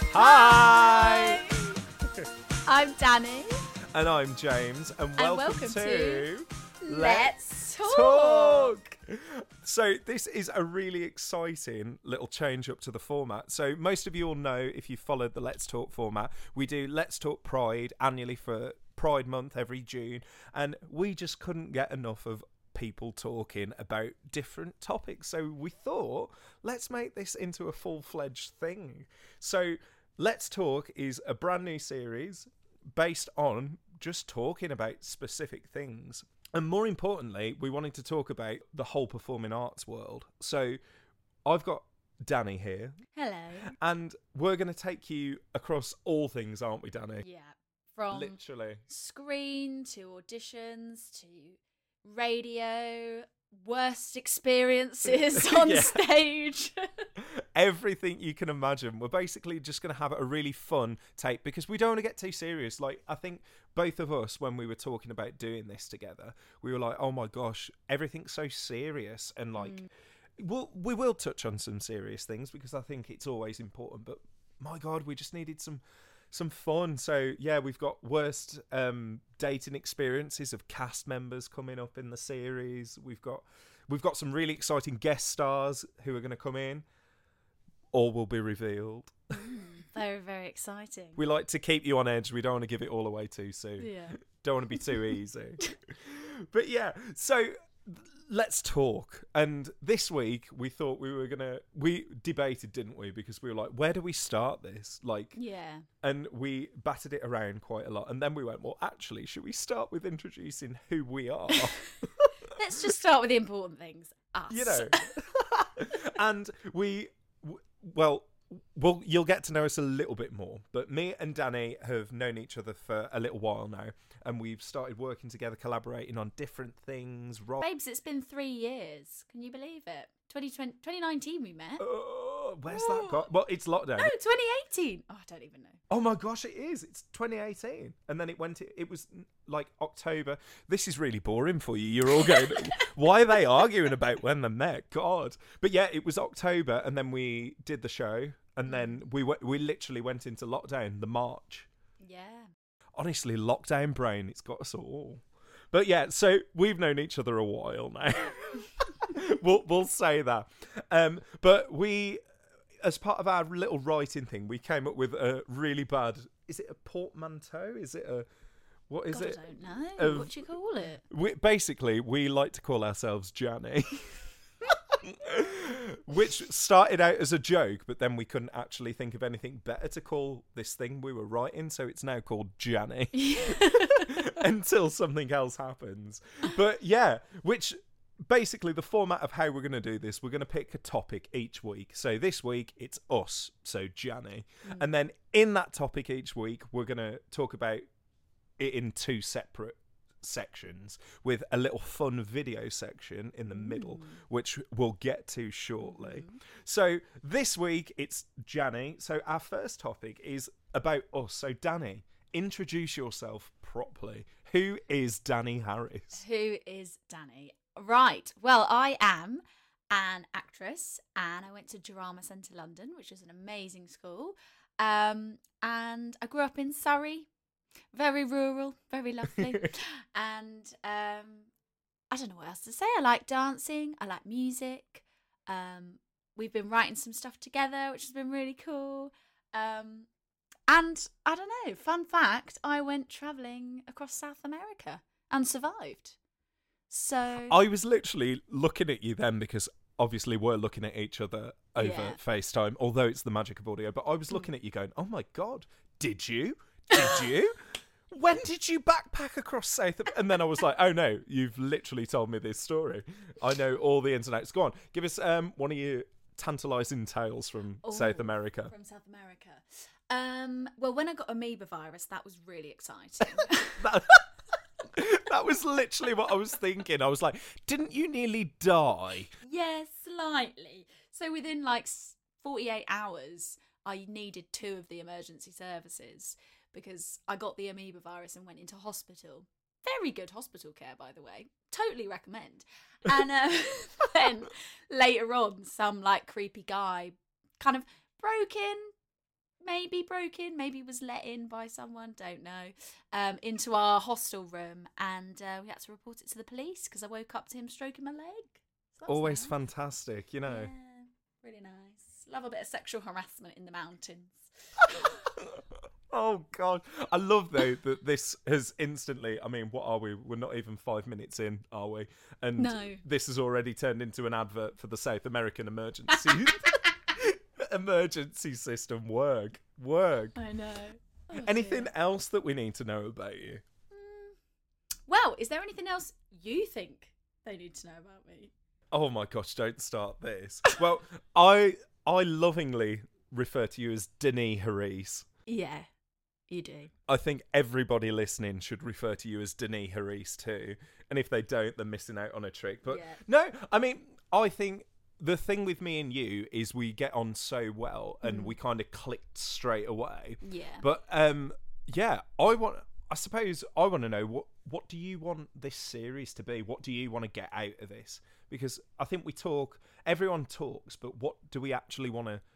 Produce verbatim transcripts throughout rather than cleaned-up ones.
Hi! I'm Danny. And I'm James, and welcome, And welcome to, to Let's Talk. So this is a really exciting little change up to the format. So most of you will know, if you followed the Let's Talk format, we do Let's Talk Pride annually for Pride Month every June, and we just couldn't get enough of people talking about different topics. So we thought, let's make this into a full-fledged thing. So Let's Talk is a brand new series based on just talking about specific things. And more importantly, we wanted to talk about the whole performing arts world. So I've got Danny here. Hello. And we're going to take you across all things, aren't we, Danny? Yeah. From Literally. screen to auditions to radio, worst experiences on Yeah. stage. Everything you can imagine. We're basically just going to have a really fun tape because we don't want to get too serious. Like, I think both of us, when we were talking about doing this together, we were like, oh my gosh, everything's so serious. And like, mm. we'll, we will touch on some serious things because I think it's always important. But my God, we just needed some some fun. So yeah, we've got worst um, dating experiences of cast members coming up in the series. We've got we've got some really exciting guest stars who are going to come in. All will be revealed. Mm, very, very exciting. We like to keep you on edge. We don't want to give it all away too soon. Yeah. Don't want to be too easy. But yeah, so let's talk. And this week we thought we were going to... We debated, didn't we? Because we were like, where do we start this? Like, yeah. And we battered it around quite a lot. And then we went, well, actually, should we start with introducing who we are? Let's just start with the important things. Us. You know. And we... Well, well, you'll get to know us a little bit more. But me and Danny have known each other for a little while now, and we've started working together, collaborating on different things. Rock. Babes, it's been three years. Can you believe it? twenty twenty, twenty nineteen we met. Uh, where's that got? Well, it's lockdown. No, twenty eighteen. Oh, I don't even know. Oh my gosh, it is. It's twenty eighteen. And then it went, it was like October. This is really boring for you. You're all going, why are they arguing about when they met? God. But yeah, it was October, and then we did the show, and then we w- we literally went into lockdown, the March. Yeah. Honestly, lockdown brain, it's got us all. But yeah, so we've known each other a while now. we'll we'll say that. Um, but we, as part of our little writing thing, we came up with a really bad. Is it a portmanteau? Is it a what is God, it? I don't know. Uh, what do you call it? We, basically, we like to call ourselves Janny. Which started out as a joke, but then we couldn't actually think of anything better to call this thing we were writing, so it's now called Janny. Until something else happens. But yeah, which basically the format of how we're going to do this, we're going to pick a topic each week. So this week it's us, so Janny. Mm. And then in that topic each week, we're going to talk about it in two separate sections with a little fun video section in the mm. middle, which we'll get to shortly. Mm. So this week it's Janny. So our first topic is about us. So Danny, introduce yourself properly. Who is Danny Harris? Who is Danny? Right. Well, I am an actress, and I went to Drama Centre London, which is an amazing school. Um, and I grew up in Surrey. Very rural, very lovely. And um, I don't know what else to say. I like dancing. I like music. Um, we've been writing some stuff together, which has been really cool. Um, and I don't know, fun fact, I went travelling across South America and survived. So I was literally looking at you then because obviously we're looking at each other over yeah. FaceTime, although it's the magic of audio. But I was looking mm. at you going, oh my God, did you? Did you? When did you backpack across South? And then I was like, oh no, you've literally told me this story. I know all the ins and outs. Go on, give us um, one of your tantalising tales from Ooh, South America. From South America. Um, well, when I got amoeba virus, that was really exciting. that, that was literally what I was thinking. I was like, didn't you nearly die? Yeah, slightly. So within like forty-eight hours, I needed two of the emergency services because I got the amoeba virus and went into hospital. Very good hospital care, by the way. Totally recommend. And uh, then later on, some like creepy guy kind of broke in, maybe broke in, maybe was let in by someone, don't know, um, into our hostel room, and uh, we had to report it to the police because I woke up to him stroking my leg. So that's Always nice. fantastic, you know. Yeah, really nice. Love a bit of sexual harassment in the mountains. Oh God, I love though that this has instantly. I mean, what are we? We're not even five minutes in, are we? And No. this has already turned into an advert for the South American emergency emergency system. Work, work. I know. Oh, Anything dear. else that we need to know about you? Well, is there anything else you think they need to know about me? Oh my gosh, don't start this. Well, I I lovingly refer to you as Denis Harris. Yeah, you do. I think everybody listening should refer to you as Denis Harris too. And if they don't, they're missing out on a trick. But Yeah. no, I mean, I think the thing with me and you is we get on so well and Mm. we kind of clicked straight away. Yeah. But um, yeah, I want. I suppose I want to know what what do you want this series to be? What do you want to get out of this? Because I think we talk, everyone talks, but what do we actually want to?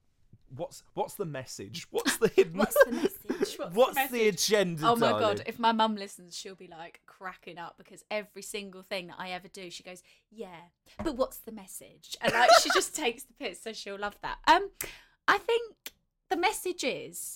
What's what's the message? What's the hidden? What's the message? What's, What's the, the message? agenda? Oh my darling? God, if my mum listens, she'll be like cracking up because every single thing that I ever do, she goes, yeah, but what's the message? And like, she just takes the piss, so she'll love that. Um, I think the message is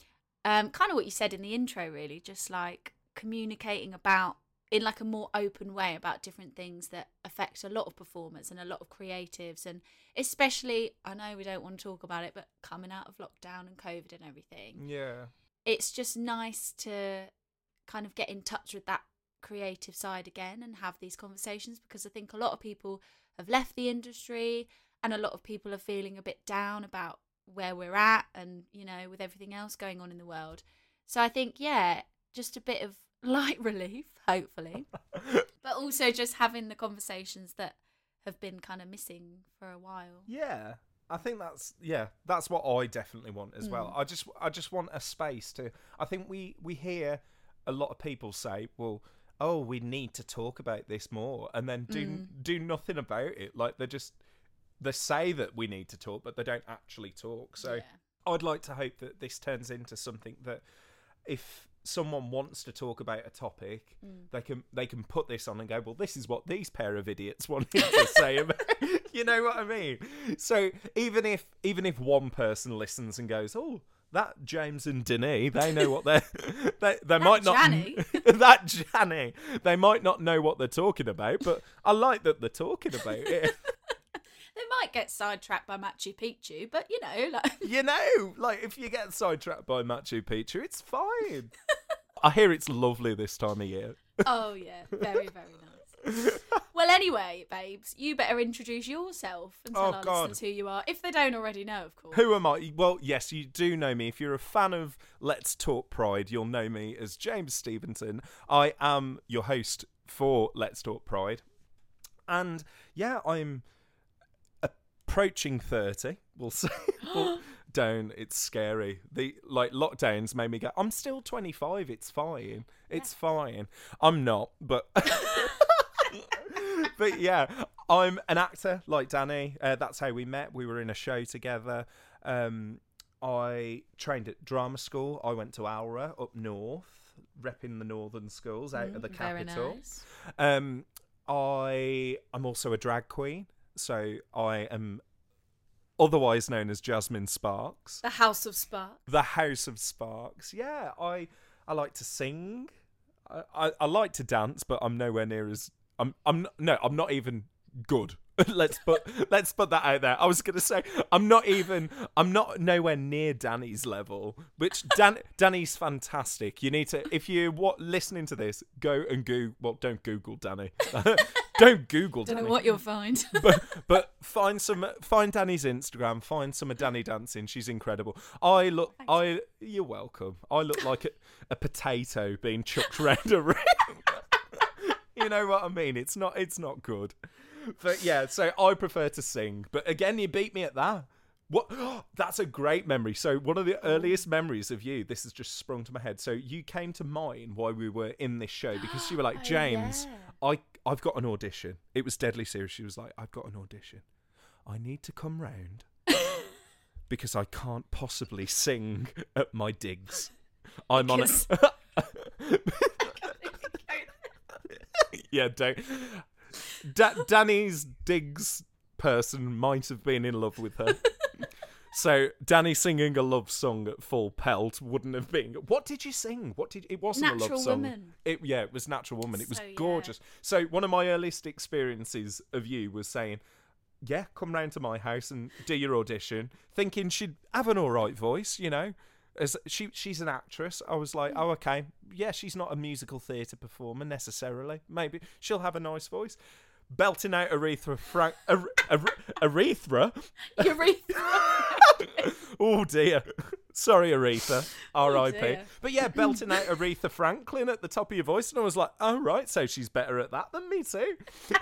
um, kind of what you said in the intro, really, just like communicating about, in like a more open way, about different things that affect a lot of performers and a lot of creatives, and especially, I know we don't want to talk about it, but coming out of lockdown and COVID and everything, Yeah. it's just nice to kind of get in touch with that creative side again and have these conversations, because I think a lot of people have left the industry and a lot of people are feeling a bit down about where we're at and, you know, with everything else going on in the world. So I think, yeah, just a bit of light relief, hopefully, but also just having the conversations that have been kind of missing for a while. Yeah. I think that's yeah, that's what I definitely want as well. Mm. I just I just want a space to I think we we hear a lot of people say, well, oh, we need to talk about this more, and then do Mm. do nothing about it. Like they just they say that we need to talk, but they don't actually talk. So Yeah. I'd like to hope that this turns into something that if someone wants to talk about a topic, Mm. they can they can put this on and go, well, this is what these pair of idiots wanted to say about you know what I mean? So even if even if one person listens and goes, oh, that James and Denis, they know what they're they they might not Janny. that Janny, they might not know what they're talking about, but I like that they're talking about it. They might get sidetracked by Machu Picchu, but you know, like You know, like if you get sidetracked by Machu Picchu, it's fine. I hear it's lovely this time of year. oh yeah, very very nice. Well, anyway, babes, you better introduce yourself and tell Oh, our God. listeners who you are, if they don't already know, of course. Who am I? Well, yes, you do know me. If you're a fan of Let's Talk Pride, you'll know me as James Stevenson. I am your host for Let's Talk Pride. And yeah, I'm approaching thirty, we'll say. Well, don't, it's scary. The like lockdowns made me go, I'm still twenty-five, it's fine. It's fine. I'm not, but but yeah, I'm an actor like Danny. Uh, that's how we met. We were in a show together. Um, I trained at drama school. I went to Aura up north, repping the northern schools out Mm, of the very capital. nice. Um, I I'm also a drag queen, so I am otherwise known as Jasmine Sparks, The House of Spark. the House of Sparks. Yeah, I I like to sing. I, I, I like to dance, but I'm nowhere near as I'm. I'm no, I'm not even good. let's put let's put that out there. I was gonna say I'm not even. I'm not nowhere near Danny's level. Which Dan Danny's fantastic. You need to if you what listening to this, go and Google. Well, don't Google Danny. Don't Google Don't Danny. know what you'll find. but but find some find Danny's Instagram, find some of Danny dancing. She's incredible. I look Thanks. I you're welcome. I look like a, a potato being chucked around a ring. You know what I mean? It's not it's not good. But yeah, so I prefer to sing. But again, you beat me at that. What? That's a great memory. So one of the earliest memories of you, this has just sprung to my head. So you came to mine while we were in this show because you were like, Oh, James, yeah. I, I've got an audition. It was deadly serious. She was like, I've got an audition. I need to come round because I can't possibly sing at my digs. I'm Because- on a... yeah, don't... Da- Danny's digs person might have been in love with her. So Danny singing a love song at full pelt wouldn't have been. What did you sing? What did it wasn't a Natural love song. Woman. It yeah, it was Natural Woman. It was So, yeah. gorgeous. So one of my earliest experiences of you was saying, "Yeah, come round to my house and do your audition," thinking she'd have an all right voice, you know. As she she's an actress. I was like, "Oh, okay. Yeah, she's not a musical theatre performer necessarily. Maybe she'll have a nice voice." Belting out Aretha Frank, Ar- Ar- Aretha. Urethra. Oh dear. Sorry, Aretha. R I P. dear. But yeah, belting out Aretha Franklin at the top of your voice, and I was like, oh right, so she's better at that than me too.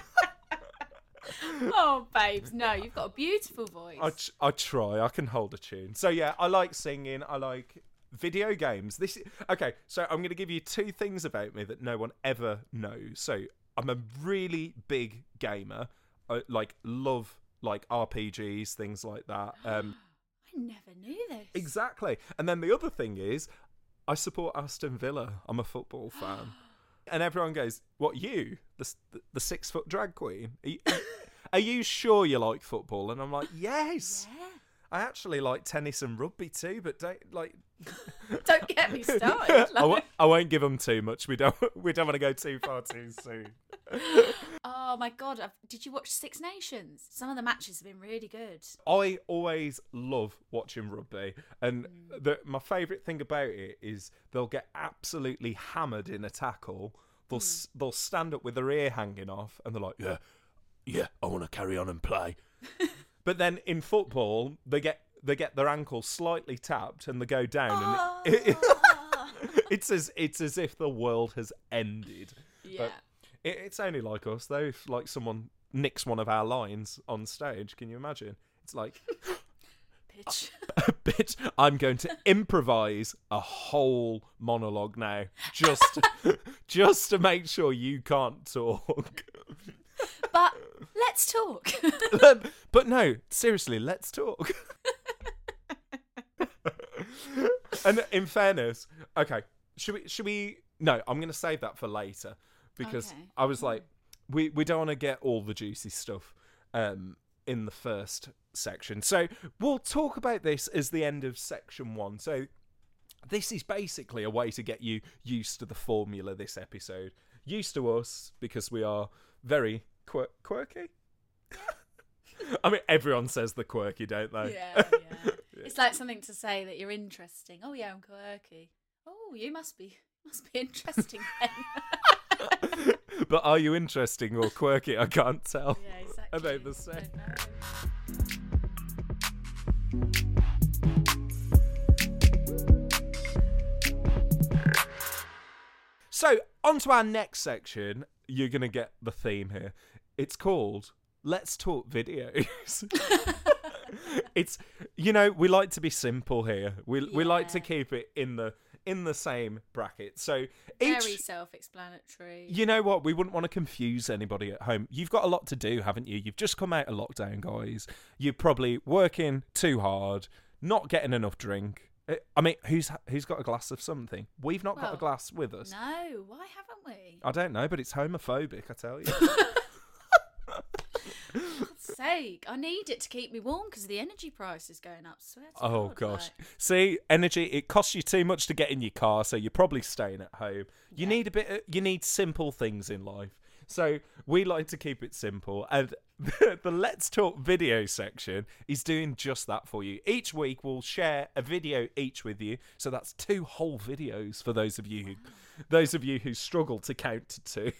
Oh, babes, no, you've got a beautiful voice. I ch- I try. I can hold a tune. So yeah, I like singing. I like video games. This okay. So I'm going to give you two things about me that no one ever knows. So I'm a really big gamer. I like love like R P Gs, things like that. Um, I never knew this. exactly. And then the other thing is, I support Aston Villa. I'm a football fan. And everyone goes, "What, you? The s- the six foot drag queen? Are you, are you sure you like football?" And I'm like, "Yes, Yeah. I actually like tennis and rugby too, but don't like." Don't get me started. I, Like, w- I won't give them too much. We don't. We don't want to go too far too soon. oh my god, I've, did you watch Six Nations? Some of the matches have been really good. I always love watching rugby, and Mm. the, my favourite thing about it is they'll get absolutely hammered in a tackle. They'll Mm. s they'll stand up with their ear hanging off, and they're like, "Yeah, yeah, I want to carry on and play." But then in football, they get they get their ankle slightly tapped, and they go down, and it, Oh. it's as it's as if the world has ended. Yeah. It, it's only like us though. If like someone nicks one of our lines on stage, can you imagine? It's like, Pitch. bitch, I'm going to improvise a whole monologue now, just just to make sure you can't talk. But let's talk. But no, seriously, let's talk. And in fairness, okay, should we? Should we? No, I'm going to save that for later because Okay. I was like, we we don't want to get all the juicy stuff um, in the first section. So we'll talk about this as the end of section one. So this is basically a way to get you used to the formula this episode. Used to us because we are very quir- quirky. I mean, everyone says the quirky, don't they? Yeah, yeah. It's like something to say that you're interesting. Oh yeah, I'm quirky. Oh, you must be must be interesting then. But are you interesting or quirky? I can't tell. Yeah, exactly. Are they the I same? don't know. So, on to our next section. You're going to get the theme here. It's called Let's Talk Videos. It's, you know, we like to be simple here. We we like to Yeah. keep it in the in the same bracket. So Very each, self-explanatory. you know what? We wouldn't want to confuse anybody at home. You've got a lot to do, haven't you? You've just come out of lockdown, guys. You're probably working too hard, not getting enough drink. Uh, I mean, who's who's got a glass of something? We've not got a Well, glass with us. No, why haven't we? I don't know, but it's homophobic, I tell you. For God's sake, I need it to keep me warm because the energy price is going up. Swear to Oh God, gosh. like- See, energy, it costs you too much to get in your car, so you're probably staying at home. You Yeah. need a bit of, you need simple things in life. So we like to keep it simple, and the, the Let's Talk video section is doing just that for you. Each week we'll share a video each with you, so that's two whole videos for those of you who, those of you who struggle to count to two.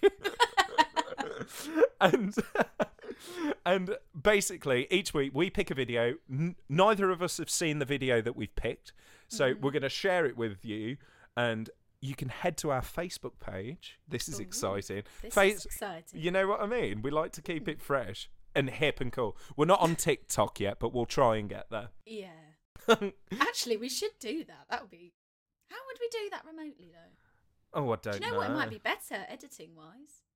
and and basically each week we pick a video. N- neither of us have seen the video that we've picked, so we're going to share it with you, and you can head to our Facebook page. This is Ooh, exciting. This Face- is exciting. You know what I mean? We like to keep it fresh and hip and cool. We're not on TikTok yet, but we'll try and get there. Yeah. Actually, we should do that. That would be. How would we do that remotely though? Oh, I don't Do you know, know. what? It might be better editing wise.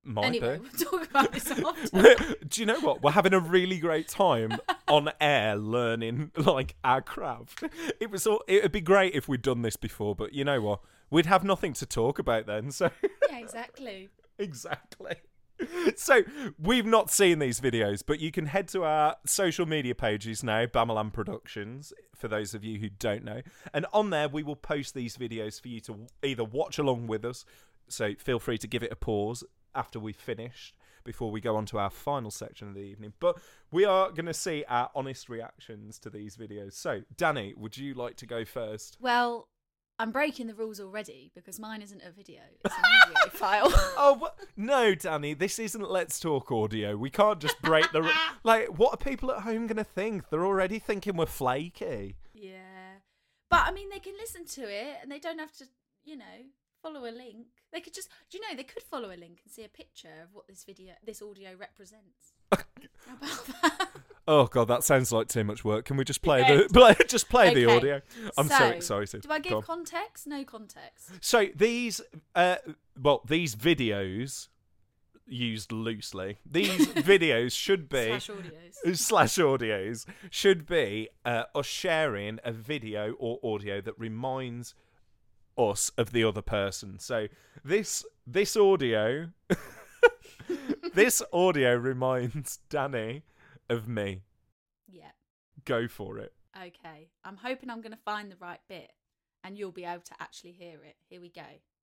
Might Anyway, be. we'll talk about this after. We're- Do you know what? We're having a really great time on air learning like our craft. It was all, it would be great if we'd done this before, but you know what? We'd have nothing to talk about then. So Yeah, exactly. exactly. So we've not seen these videos, but you can head to our social media pages now, Bamalam Productions, for those of you who don't know. And on there, we will post these videos for you to either watch along with us. So feel free to give it a pause after we've finished before we go on to our final section of the evening. But we are going to see our honest reactions to these videos. So, Danny, would you like to go first? Well, I'm breaking the rules already because mine isn't a video; it's an audio file. Oh, wha- no, Danny, this isn't Let's Talk Audio. We can't just break the... Ru- like, what are people at home going to think? They're already thinking we're flaky. Yeah, but I mean, they can listen to it, and they don't have to, you know, follow a link. They could just, do you know, they could follow a link and see a picture of what this video, this audio represents. How about that? Oh, God, that sounds like too much work. Can we just play Yeah. the play, just play the Okay. audio? I'm so, So, excited. Do I Go give on. context? No context. So these, uh, well, these videos, used loosely, these videos should be... Slash audios. slash audios should be uh, us sharing a video or audio that reminds us of the other person. So this this audio this audio reminds Danny of me. Yeah. Go for it. Okay. I'm hoping I'm going to find the right bit, and you'll be able to actually hear it. Here we go.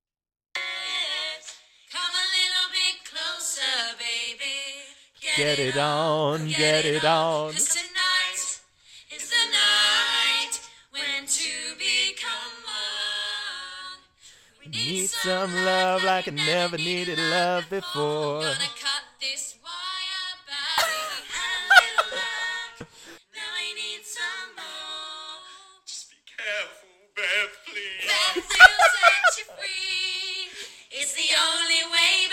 Come a little bit closer, baby. Get it on, get it on. 'Cause tonight is the night when two become one. We Need some love like I never needed love before. Gonna cut this wire, baby. Had a little love. Now I need some more. Just be careful, Beth, please. Beth will set you free. It's the only way,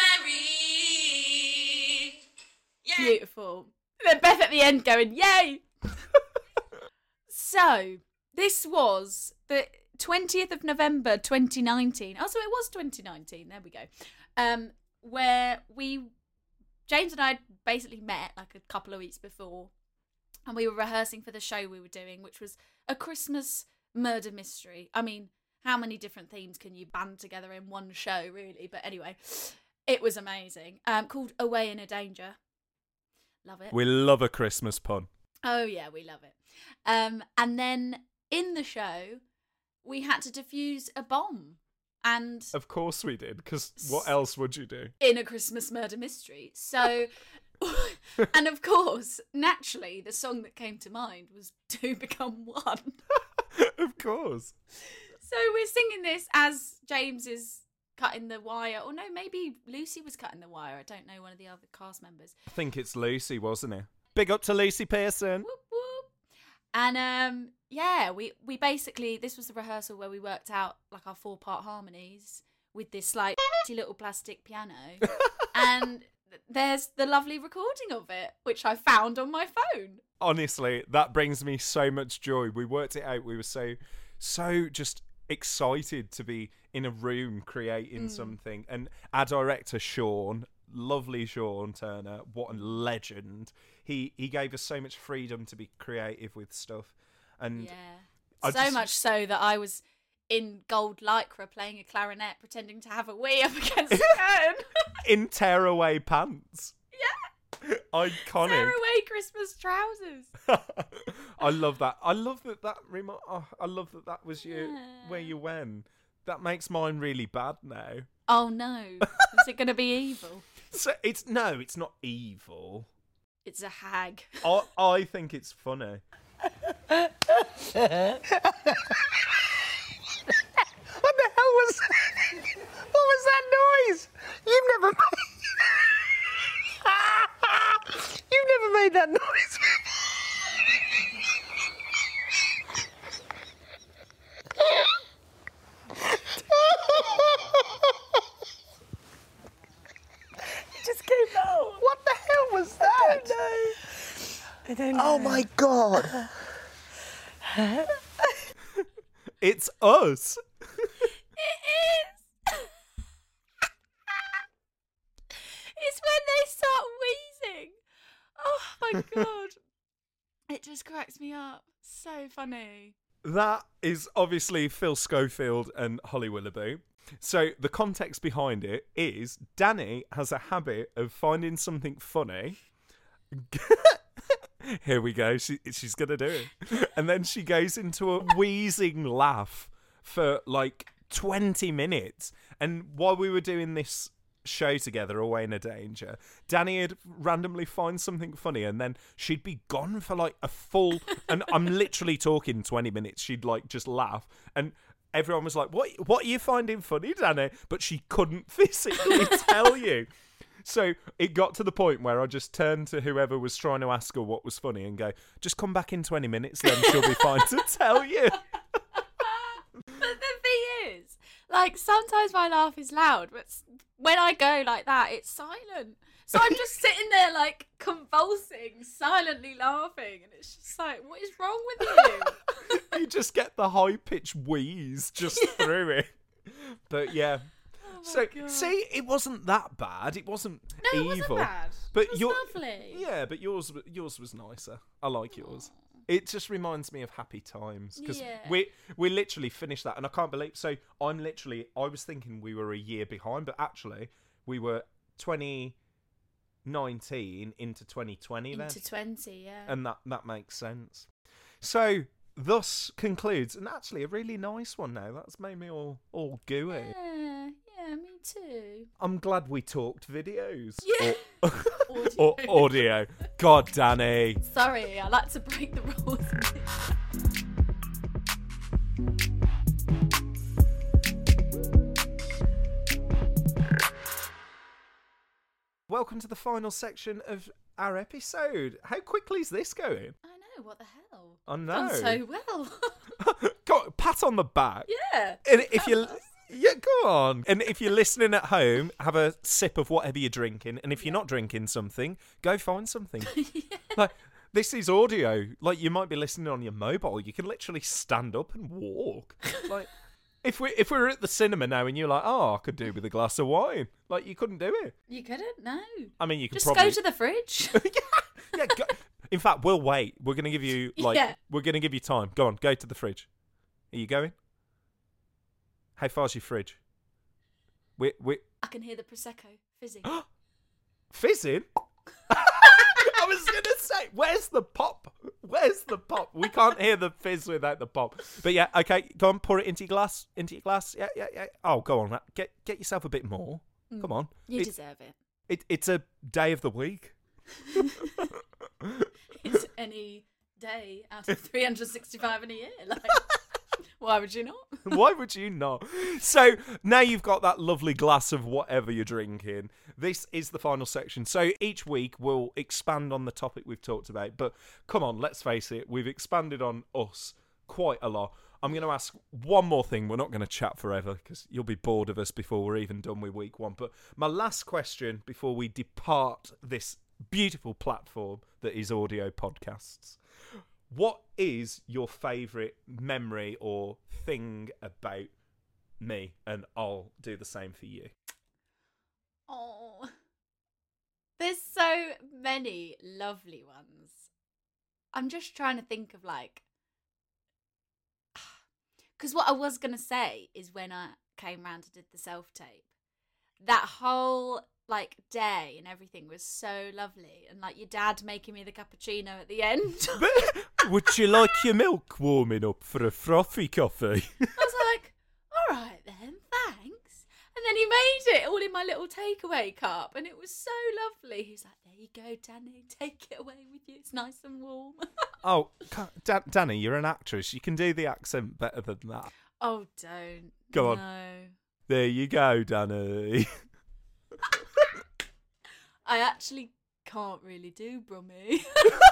Barry. Yeah. Beautiful. Then Beth at the end going, yay! So, this was the twentieth of November twenty nineteen. Oh, so it was twenty nineteen. There we go. Um, where we, James and I basically met like a couple of weeks before, and we were rehearsing for the show we were doing, which was a Christmas murder mystery. I mean, how many different themes can you band together in one show, really? But anyway, it was amazing. Um, called Away in a Danger. Love it. We love a Christmas pun. Oh yeah, we love it. Um, and then in the show, we had to defuse a bomb, and Of course we did, because what else would you do? in a Christmas murder mystery. So, and of course, naturally, the song that came to mind was "Two Become One." Of course. So we're singing this as James is cutting the wire, or no, maybe Lucy was cutting the wire. I don't know, one of the other cast members. I think it's Lucy, wasn't it? Big up to Lucy Pearson. Whoop, whoop. And um, yeah, we we basically, this was the rehearsal where we worked out like our four part harmonies with this like little plastic piano, and there's the lovely recording of it, which I found on my phone. Honestly, that brings me so much joy. We worked it out. We were so, so just excited to be in a room creating Mm. something. And our director, Sean, lovely Sean Turner, what a legend. He he gave us so much freedom to be creative with stuff. And Yeah, I so just- much so that I was in gold lycra playing a clarinet, pretending to have a wee up against the curtain. in tearaway pants. Yeah, Iconic. tearaway Christmas trousers. I love that. I love that that remo- oh, I love that that was you where Yeah. you went. That makes mine really bad now. Oh no, is it going to be evil? So it's no, it's not evil. It's a hag. I I think it's funny. What the hell was that? What was that noise? You've never made... You've never made that noise. It just came out. What the hell was that? I don't know. I don't know. Oh my god. It's us. It is. It's when they start wheezing. Oh my god. It just cracks me up. So funny. That is obviously Phil Schofield and Holly Willoughby. So the context behind it is Danny has a habit of finding something funny. Here we go. She, she's going to do it. And then she goes into a wheezing laugh for like twenty minutes. And while we were doing this show together, Away in a Danger, Danny would randomly find something funny and then she'd be gone for like a full, and I'm literally talking twenty minutes. She'd like just laugh and everyone was like, what, what are you finding funny, Danny? But she couldn't physically tell you. So it got to the point where I just turned to whoever was trying to ask her what was funny and go, just come back in twenty minutes, then she'll be fine to tell you. But the thing is, like, sometimes my laugh is loud, but s- when I go like that, it's silent. So I'm just sitting there, like, convulsing, silently laughing, and it's just like, what is wrong with you? You just get the high-pitched wheeze just through it. But yeah. Oh my So, God. see, it wasn't that bad. It wasn't No, it evil. wasn't bad. But it was your- lovely. Yeah, but yours yours was nicer. I like yours. It just reminds me of happy times because Yeah. we we literally finished that, and I can't believe. So I'm literally. I was thinking we were a year behind, but actually we were twenty nineteen into twenty twenty then, Into twenty, yeah. and that that makes sense. So thus concludes, and actually a really nice one now. That's made me all all gooey. yeah, yeah, me too. I'm glad we talked videos. Yeah. Or, Audio. or audio. God, Danny. Sorry, I like to break the rules. Welcome to the final section of our episode. How quickly is this going? I know, what the hell? I know. Done so well. Go, pat on the back. yeah. And if you, yeah, go on. And if you're listening at home, have a sip of whatever you're drinking. And if you're not drinking something, go find something. Like this is audio. Like you might be listening on your mobile. You can literally stand up and walk. Like if we if we were at the cinema now and you're like, oh, I could do with a glass of wine. Like you couldn't do it. You couldn't? No. I mean, you could Just probably go to the fridge. yeah. Go. In fact, we'll wait. We're gonna give you like Yeah. we're gonna give you time. Go on, go to the fridge. Are you going? How far's your fridge? We we I can hear the Prosecco fizzing. fizzing. I was gonna say, where's the pop? Where's the pop? We can't hear the fizz without the pop. But yeah, okay, go on, pour it into your glass. Into your glass. Yeah, yeah, yeah. Oh, go on, get get yourself a bit more. Come on. You It- deserve it. It, it's a day of the week. It's any day out of three hundred sixty-five in a year. Like, why would you not? Why would you not? So now you've got that lovely glass of whatever you're drinking. This is the final section. So each week we'll expand on the topic we've talked about. But come on, let's face it, we've expanded on us quite a lot. I'm going to ask one more thing. We're not going to chat forever because you'll be bored of us before we're even done with week one. But my last question before we depart this beautiful platform that is audio podcasts. What is your favourite memory or thing about me? And I'll do the same for you. Oh, there's so many lovely ones. I'm just trying to think of like, because what I was gonna say is when I came round and did the self tape, that whole like day and everything was so lovely, and like your dad making me the cappuccino at the end. Would you like your milk warming up for a frothy coffee? I was like, all right then, thanks. And then he made it all in my little takeaway cup, and it was so lovely. He's like, there you go, Danny, take it away with you. It's nice and warm. Oh, ca- Dan- Danny, you're an actress. You can do the accent better than that. Oh, don't. Go on. No. There you go, Danny. I actually can't really do Brummy.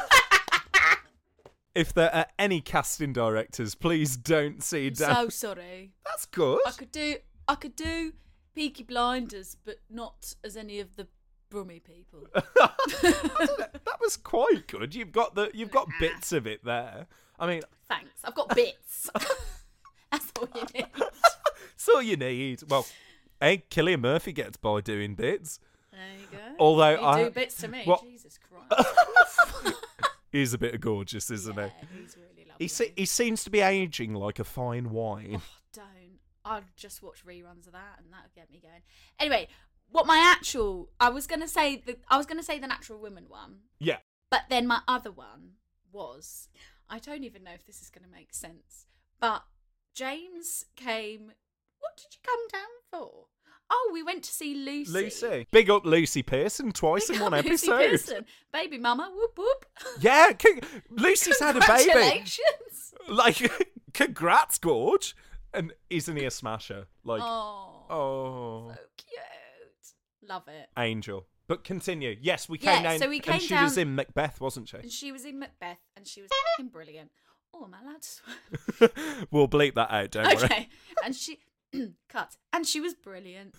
If there are any casting directors, please don't see Dan. So sorry. That's good. I could do I could do Peaky Blinders, but not as any of the Brummy people. That was quite good. You've got the you've got bits of it there. I mean, Thanks. I've got bits. That's all you need. that's all you need. Well, hey, Cillian Murphy gets by doing bits. Uh, There you go. Although you I do bits to me. what- Jesus Christ. He's a bit of gorgeous, isn't yeah, he? he's really lovely. He se- he seems to be aging like a fine wine. Oh, don't. I'll just watch reruns of that, and that'll get me going. Anyway, what my actual I was gonna say the I was gonna say the Natural Woman one, Yeah. but then my other one was I don't even know if this is gonna make sense, but James came. What did you come down for? Oh, we went to see Lucy. Lucy. Big up Lucy Pearson twice Big in one up Lucy episode. Pearson. Baby mama, whoop whoop. Yeah, con- Lucy's had a baby. Congratulations. Like, congrats, Gorge. And isn't he a smasher? Like, Oh, oh, so cute. Love it. angel. But continue. Yes, we Yeah, came down, so we came and she was down- in Macbeth, wasn't she? And she was in Macbeth, and she was fucking brilliant. Oh, am I allowed to swear? We'll bleep that out, don't worry. Okay. And she cut. And she was brilliant.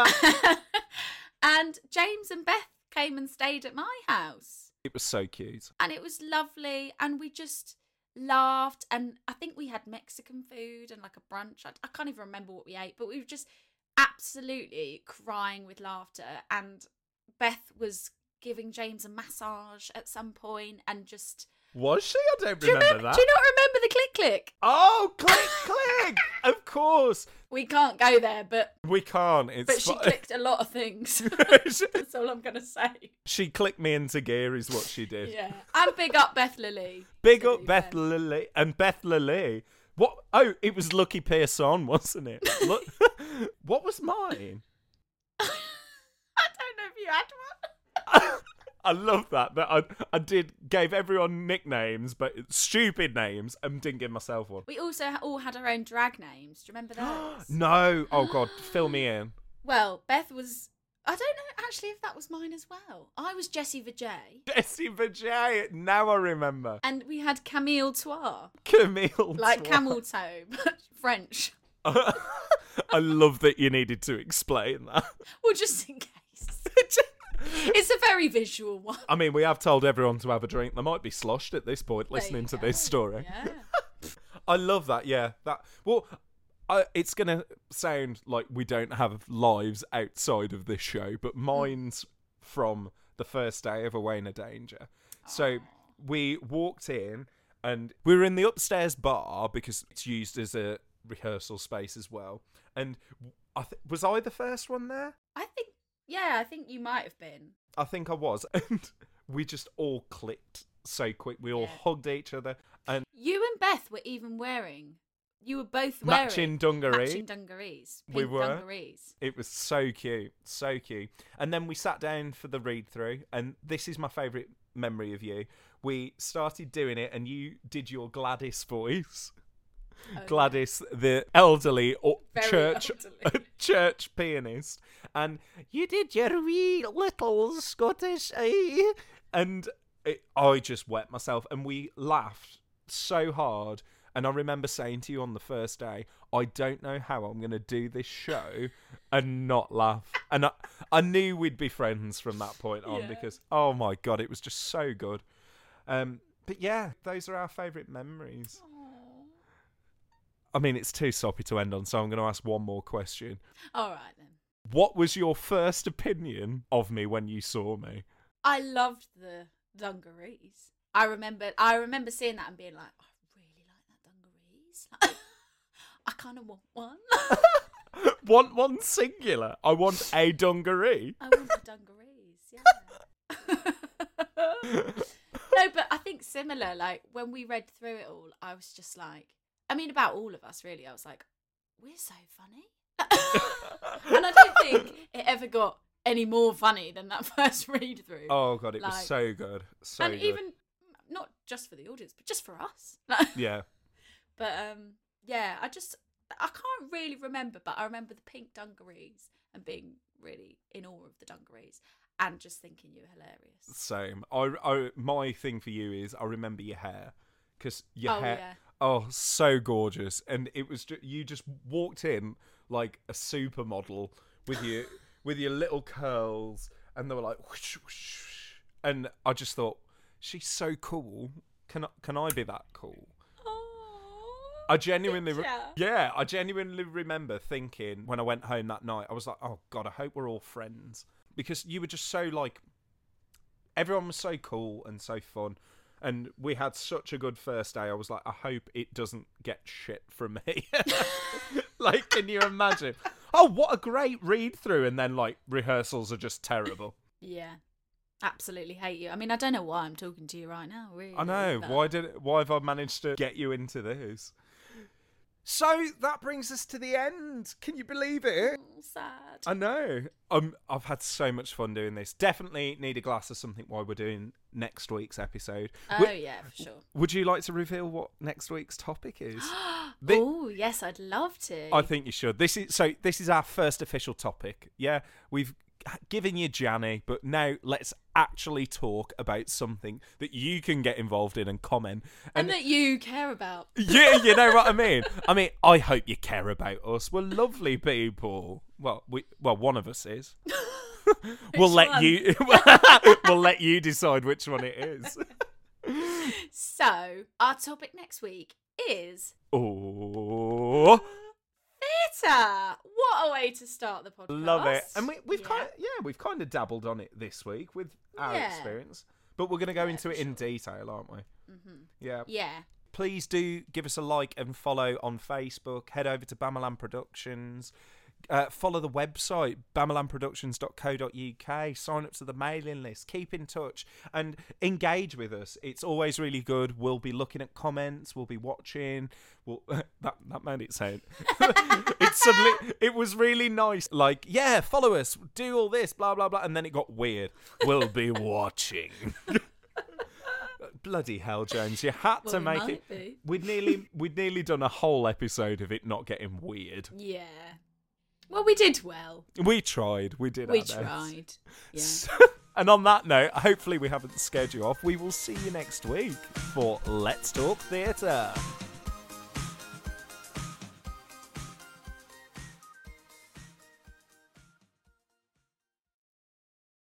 And James and Beth came and stayed at my house. It was so cute. And it was lovely. And we just laughed. And I think we had Mexican food and like a brunch. I, I can't even remember what we ate, but we were just absolutely crying with laughter. And Beth was giving James a massage at some point and just. Was she? I don't Do you, remember remember, that. do you not remember the click click? Oh, click, click! Of course. We can't go there, but We can't. It's but she fi- clicked a lot of things. That's all I'm gonna say. She clicked me into gear, is what she did. Yeah, and big up Beth Lily. Big to up be Beth fair. Lily and Beth Lily. What? Oh, it was Lucky Pearson, wasn't it? Look, what was mine? I don't know if you had one. I love that. That I I did gave everyone nicknames, but stupid names, and didn't give myself one. We also ha- all had our own drag names. Do you remember those? No. Oh God, fill me in. Well, Beth was. I don't know actually if that was mine as well. I was Jessie Vajay, Jessie Vajay. Now I remember. and we had Camille Toir, Camille. like Twa- camel toe, but French. I love that you needed to explain that. Well, just in case. It's a very visual one. I mean, we have told everyone to have a drink. They might be sloshed at this point There listening you to go. this story. Yeah. I love that. Yeah, that. Well, I, it's gonna sound like we don't have lives outside of this show, but mine's from the first day of Away in a Danger. So we walked in, and we were in the upstairs bar because it's used as a rehearsal space as well. And I th- was I the first one there? I think. Yeah, I think you might have been. I think I was, and we just all clicked so quick. We all Yeah. hugged each other and You and Beth were even wearing. You were both wearing matching dungaree. matching dungarees. Pink We were. dungarees. It was so cute, so cute. And then we sat down for the read through, and this is my favourite memory of you. We started doing it, and you did your Gladys voice. Oh, Gladys, the elderly or Very church elderly. church pianist, and you did your wee little Scottish eh? And it, I just wet myself, and we laughed so hard. And I remember saying to you on the first day, I don't know how I'm going to do this show and not laugh. And I, I knew we'd be friends from that point on Yeah. because, oh my God, it was just so good. Um, but yeah, those are our favourite memories. I mean, it's too soppy to end on, so I'm going to ask one more question. All right then. What was your first opinion of me when you saw me? I loved the dungarees. I remember. I remember seeing that and being like, I really like that dungarees. I kind of want one. Want one singular? I want a dungaree. I want the dungarees. Yeah. No, but I think similar. Like when we read through it all, I was just like, I mean, about all of us really. I was like, we're so funny. And I don't think it ever got any more funny than that first read through. Oh God, it Like- was so good, so and good. even not just for the audience, but just for us. Yeah, But um, yeah, I just I can't really remember, but I remember the pink dungarees and being really in awe of the dungarees and just thinking you were hilarious. same. I, I, my thing for you is I remember your hair because your Oh, hair. yeah. Oh, so gorgeous, and it was ju- you just walked in like a supermodel with your with your little curls, and they were like, whoosh, whoosh, whoosh. And I just thought, she's so cool. Can I, can I be that cool? Oh, I genuinely, did re- ya? yeah, I genuinely remember thinking when I went home that night, I was like, oh God, I hope we're all friends because you were just so like, everyone was so cool and so fun. And we had such a good first day. I was like, I hope it doesn't get shit from me. Like, can you imagine? Oh, what a great read through. And then, like, rehearsals are just terrible. Yeah. Absolutely hate you. I mean, I don't know why I'm talking to you right now, really. I know. but- Why did? Why have I managed to get you into this? So that brings us to the end. Can you believe it? Oh, sad. I know. Um, I've had so much fun doing this. Definitely need a glass of something while we're doing next week's episode. Oh, Would- yeah, for sure. Would you like to reveal what next week's topic is? Thi- Oh, yes, I'd love to. I think you should. This is so. This is our first official topic. Yeah, we've given you Janny, but now let's actually talk about something that you can get involved in and comment. and that you care about. Yeah, you know what I mean. I mean, I hope you care about us. We're lovely people. Well, we well one of us is. we'll let one? you. We'll let you decide which one it is. So, our topic next week is Oh, theatre. What a way to start the podcast. love it. And we, we've Yeah. kind of yeah, we've kind of dabbled on it this week with our Yeah. experience, but we're going to go Yeah, into for it in sure. detail, aren't we? Mm-hmm. Yeah. Yeah. Please do give us a like and follow on Facebook. Head over to Bamalam Productions. Uh, follow the website, bamalam productions dot co dot uk. Sign up to the mailing list. Keep in touch and engage with us. It's always really good. We'll be looking at comments. We'll be watching. We'll, that that made it sound. It suddenly it was really nice. Like, yeah, follow us. Do all this, blah blah blah, and then it got weird. We'll be watching. Bloody hell, Jones! You had Well, to we make might it. be. We'd nearly we'd nearly done a whole episode of it not getting weird. Yeah. Well, we did well. We tried. We did. We our best. tried. Yeah. And on that note, hopefully we haven't scared you off. We will see you next week for Let's Talk Theatre.